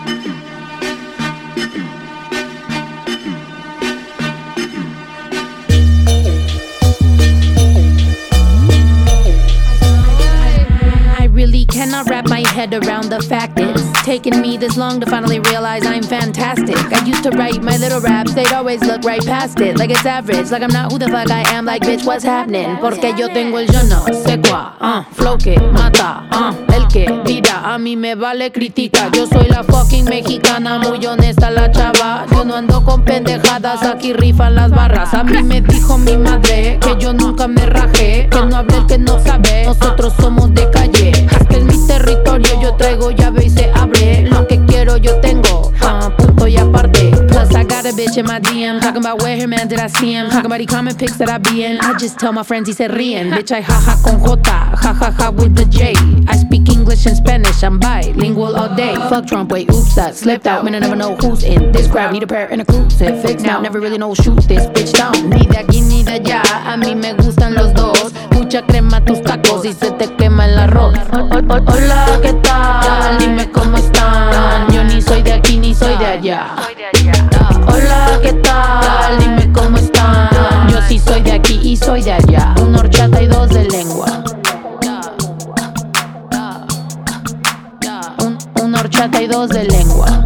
Cannot wrap my head around the fact it's taken me this long to finally realize I'm fantastic. I used to write my little raps, they'd always look right past it, like it's average, like I'm not who the fuck I am, like bitch what's happening. Porque yo tengo el yo no sé cuá, flow que mata, el que tira, a mí me vale critica. Yo soy la fucking mexicana, muy honesta la chava. Yo no ando con pendejadas, aquí rifan las barras. A mí me dijo mi madre que yo nunca me rajé, que no hable el que no sabe, nosotros somos de calle. Hasta en mi territorio yo traigo llave y se abre. Lo que quiero yo tengo, punto y aparte. Plus I got a bitch in my DM talking about where her man did I see him, talking about he comment pics that I be in. I just tell my friends y se ríen. Bitch I jaja con J, jajaja with the J. I speak English and Spanish, I'm bilingual all day. Fuck Trump, wait, oops, that slipped out. Man I never know who's in this crowd. Need a prayer and a crucifix now. Never really know shoot this bitch down. Ni de aquí ni de allá, a mí me gustan los dos. Mucha crema tus tacos y se te quema el arroz. Hola, ¿qué tal? Dime cómo están. Yo ni soy de aquí ni soy de allá. Hola, ¿qué tal? Dime cómo están. Yo sí soy de aquí y soy de allá. Una horchata y dos de lengua. Una horchata y dos de lengua.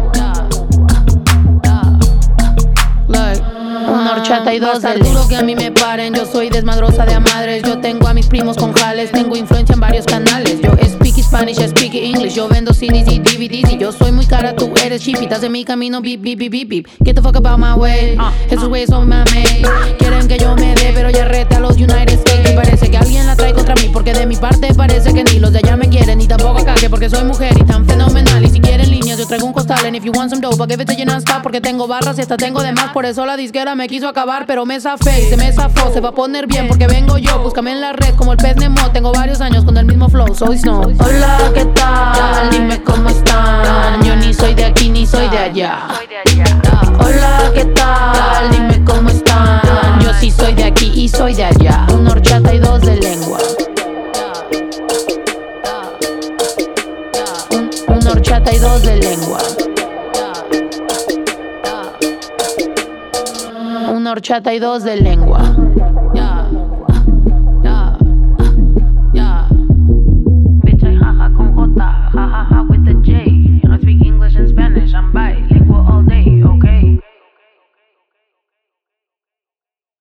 Una horchata y dos de lengua. Que a mí me paren, yo soy desmadrosa de a madres. Yo tengo a mis primos con jales, tengo influencia en varios canales. Yo speak Spanish, speak English. Yo vendo CDs y DVDs y yo soy muy cara, tú eres cheap. Estás en mi camino, beep, beep, beep, beep, beep. Get the fuck about my way, esos güeyes son mame. Quieren que yo me dé, pero ya rete a los United States. Y parece que alguien la trae contra mí, porque de mi parte parece que ni los de allá me quieren. Ni tampoco acá, que porque soy mujer y tan fenomenal. Y si quieren líneas, yo traigo un costal. And if you want some dope, I'll give it to you non-stop. Porque tengo barras y hasta tengo de más. Por eso la disquera me quiso acabar, pero me zafé y se me zafó. Se va a poner bien porque vengo yo, búscame en la red como el pez Nemo. Tengo varios años con el mismo flow, soy Snow. Hola, ¿qué tal? Dime cómo están. Yo ni soy de aquí ni soy de allá. Hola, ¿qué tal? Dime cómo están. Yo sí soy de aquí y soy de allá. Una horchata y dos de lengua. Una horchata y dos de lengua. Una horchata y dos de lengua.